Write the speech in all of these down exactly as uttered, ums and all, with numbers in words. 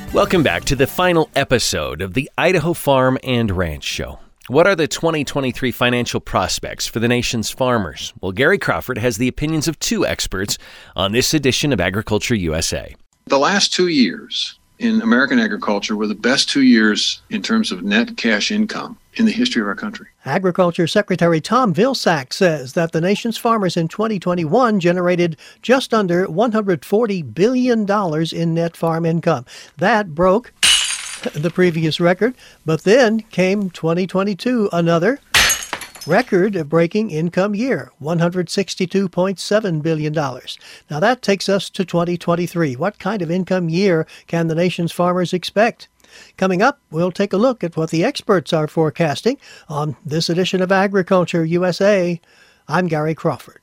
Welcome back to the final episode of the Idaho Farm and Ranch Show. What are the twenty twenty-three financial prospects for the nation's farmers? Well, Gary Crawford has the opinions of two experts on this edition of Agriculture U S A. The last two years in American agriculture were the best two years in terms of net cash income in the history of our country. Agriculture Secretary Tom Vilsack says that the nation's farmers in twenty twenty-one generated just under one hundred forty billion dollars in net farm income. That broke the previous record, but then came twenty twenty-two, another record-breaking income year, one hundred sixty-two point seven billion dollars. Now that takes us to twenty twenty-three. What kind of income year can the nation's farmers expect? Coming up, we'll take a look at what the experts are forecasting on this edition of Agriculture U S A. I'm Gary Crawford.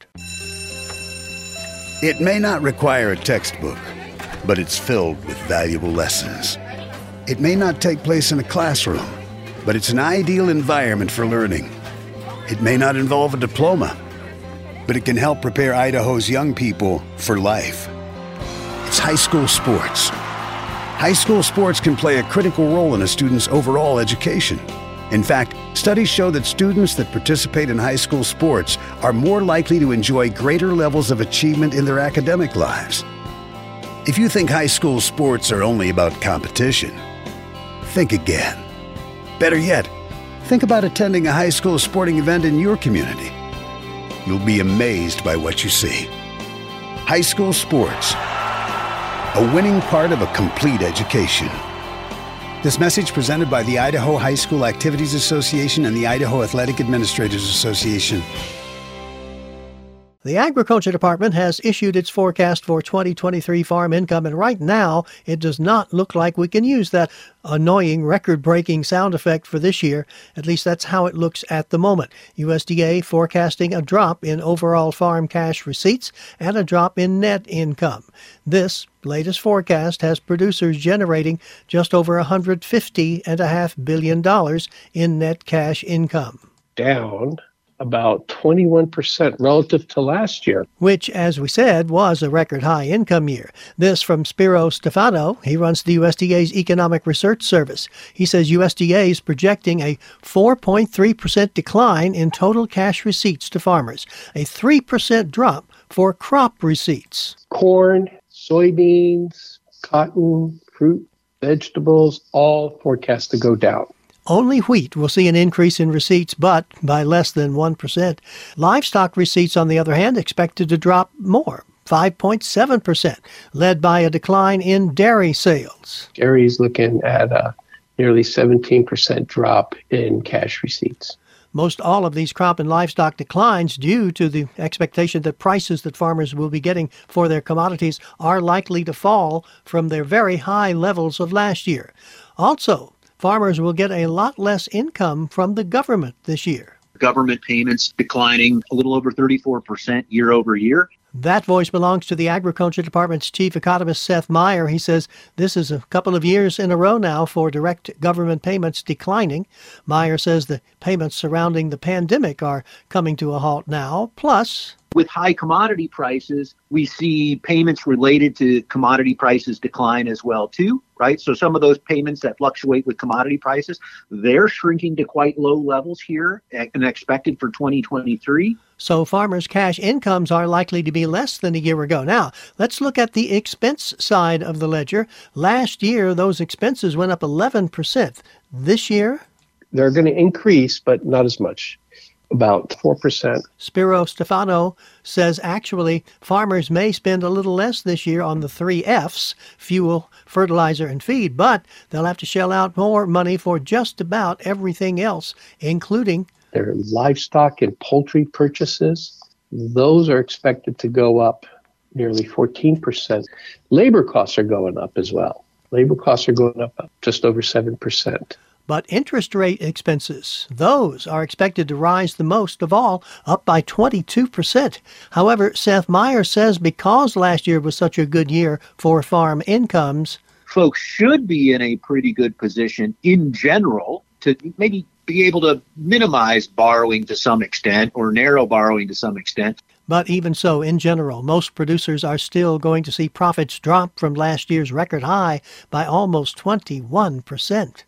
It may not require a textbook, but it's filled with valuable lessons. It may not take place in a classroom, but it's an ideal environment for learning. It may not involve a diploma, but it can help prepare Idaho's young people for life. It's high school sports. High school sports can play a critical role in a student's overall education. In fact, studies show that students that participate in high school sports are more likely to enjoy greater levels of achievement in their academic lives. If you think high school sports are only about competition, think again. Better yet, think about attending a high school sporting event in your community. You'll be amazed by what you see. High school sports, a winning part of a complete education. This message presented by the Idaho High School Activities Association and the Idaho Athletic Administrators Association. The Agriculture Department has issued its forecast for twenty twenty-three farm income, and right now it does not look like we can use that annoying record-breaking sound effect for this year. At least that's how it looks at the moment. U S D A forecasting a drop in overall farm cash receipts and a drop in net income. This latest forecast has producers generating just over one hundred fifty point five billion dollars in net cash income. Down about twenty-one percent relative to last year. Which, as we said, was a record high income year. This from Spiro Stefano. He runs the U S D A's Economic Research Service. He says U S D A is projecting a four point three percent decline in total cash receipts to farmers, a three percent drop for crop receipts. Corn, soybeans, cotton, fruit, vegetables, all forecast to go down. Only wheat will see an increase in receipts, but by less than one percent. Livestock receipts, on the other hand, expected to drop more, five point seven percent, led by a decline in dairy sales. Dairy is looking at a nearly seventeen percent drop in cash receipts. Most all of these crop and livestock declines due to the expectation that prices that farmers will be getting for their commodities are likely to fall from their very high levels of last year. Also, farmers will get a lot less income from the government this year. Government payments declining a little over thirty-four percent year over year. That voice belongs to the Agriculture Department's chief economist, Seth Meyer. He says this is a couple of years in a row now for direct government payments declining. Meyer says the payments surrounding the pandemic are coming to a halt now. Plus, with high commodity prices, we see payments related to commodity prices decline as well, too, right? So some of those payments that fluctuate with commodity prices, they're shrinking to quite low levels here and expected for twenty twenty-three. So farmers' cash incomes are likely to be less than a year ago. Now, let's look at the expense side of the ledger. Last year, those expenses went up eleven percent. This year? They're going to increase, but not as much. About four percent. Spiro Stefano says actually farmers may spend a little less this year on the three F's, fuel, fertilizer, and feed, but they'll have to shell out more money for just about everything else, including their livestock and poultry purchases. Those are expected to go up nearly fourteen percent. Labor costs are going up as well. Labor costs are going up just over seven percent. But interest rate expenses, those are expected to rise the most of all, up by twenty-two percent. However, Seth Meyer says because last year was such a good year for farm incomes, folks should be in a pretty good position in general to maybe be able to minimize borrowing to some extent or narrow borrowing to some extent. But even so, in general, most producers are still going to see profits drop from last year's record high by almost twenty-one percent.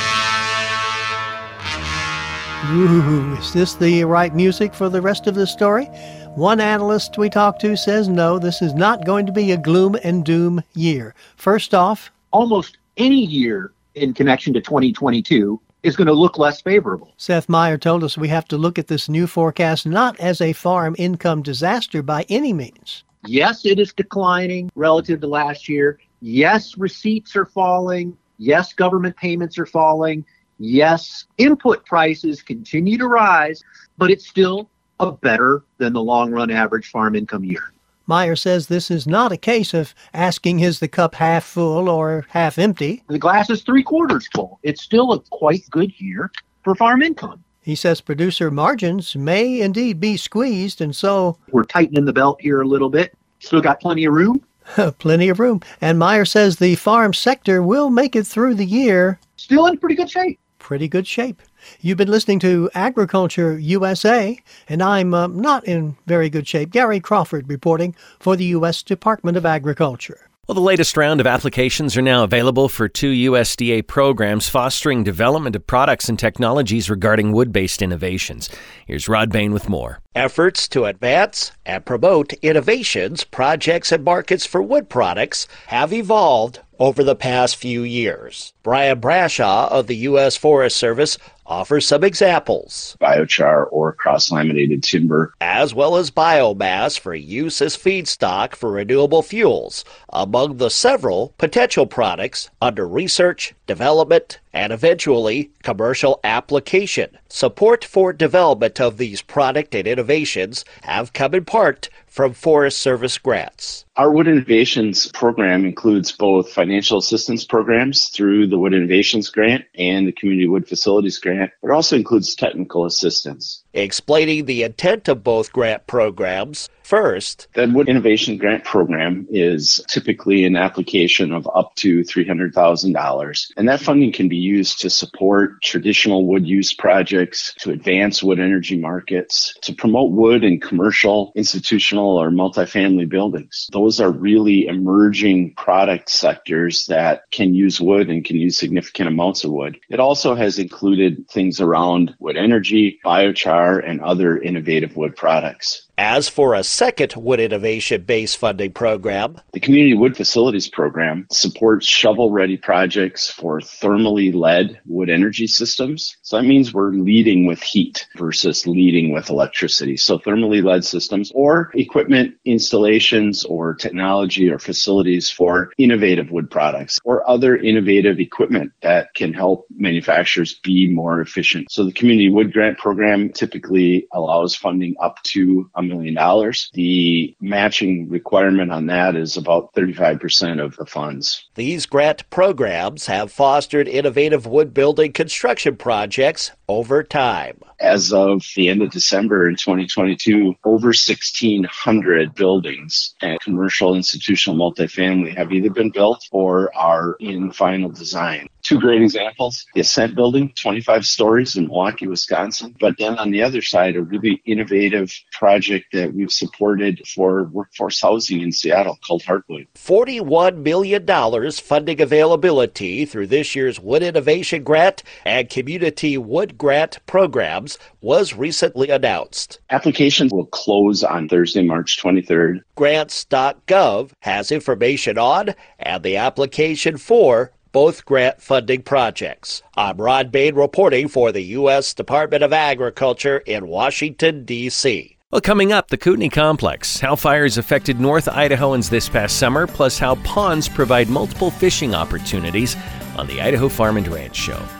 Ooh, is this the right music for the rest of the story? One analyst we talked to says no, this is not going to be a gloom and doom year. First off, almost any year in connection to twenty twenty-two is going to look less favorable. Seth Meyer told us we have to look at this new forecast not as a farm income disaster by any means. Yes, it is declining relative to last year. Yes, receipts are falling. Yes, government payments are falling. Yes, input prices continue to rise, but it's still a better than the long-run average farm income year. Meyer says this is not a case of asking is the cup half full or half empty. The glass is three quarters full. It's still a quite good year for farm income. He says producer margins may indeed be squeezed, and so we're tightening the belt here a little bit. Still got plenty of room. Plenty of room. And Meyer says the farm sector will make it through the year. Still in pretty good shape. Pretty good shape. You've been listening to Agriculture U S A, and I'm uh, not in very good shape. Gary Crawford reporting for the U S Department of Agriculture. Well, the latest round of applications are now available for two U S D A programs fostering development of products and technologies regarding wood-based innovations. Here's Rod Bain with more. Efforts to advance and promote innovations, projects, and markets for wood products have evolved over the past few years. Brian Brashaw of the U S Forest Service offers some examples. Biochar or cross-laminated timber, as well as biomass for use as feedstock for renewable fuels, among the several potential products under research, development, and eventually commercial application. Support for development of these product and innovations have come in part from Forest Service grants. Our Wood Innovations program includes both financial assistance programs through the Wood Innovations Grant and the Community Wood Facilities Grant, but it also includes technical assistance. Explaining the intent of both grant programs, first, the Wood Innovation Grant Program is typically an application of up to three hundred thousand dollars, and that funding can be used to support traditional wood use projects, to advance wood energy markets, to promote wood in commercial, institutional, or multifamily buildings. Those are really emerging product sectors that can use wood and can use significant amounts of wood. It also has included things around wood energy, biochar, and other innovative wood products. As for a second wood innovation-based funding program, the Community Wood Facilities Program supports shovel-ready projects for thermally led wood energy systems. So that means we're leading with heat versus leading with electricity. So thermally led systems or equipment installations or technology or facilities for innovative wood products or other innovative equipment that can help manufacturers be more efficient. So the Community Wood Grant Program typically allows funding up to a million dollars. The matching requirement on that is about thirty-five percent of the funds. These grant programs have fostered innovative wood building construction projects over time. As of the end of December in twenty twenty-two, over sixteen hundred buildings and commercial, institutional, multifamily have either been built or are in final design. Two great examples, the Ascent Building, twenty-five stories in Milwaukee, Wisconsin. But then on the other side, a really innovative project that we've supported for workforce housing in Seattle called Heartwood. forty-one million dollars funding availability through this year's Wood Innovation Grant and Community Wood Grant programs was recently announced. Applications will close on Thursday, March twenty-third. Grants dot gov has information on and the application for both grant funding projects. I'm Rod Bain reporting for the U S Department of Agriculture in Washington, D C Well, coming up, the Kootenai Complex, how fires affected North Idahoans this past summer, plus how ponds provide multiple fishing opportunities on the Idaho Farm and Ranch Show.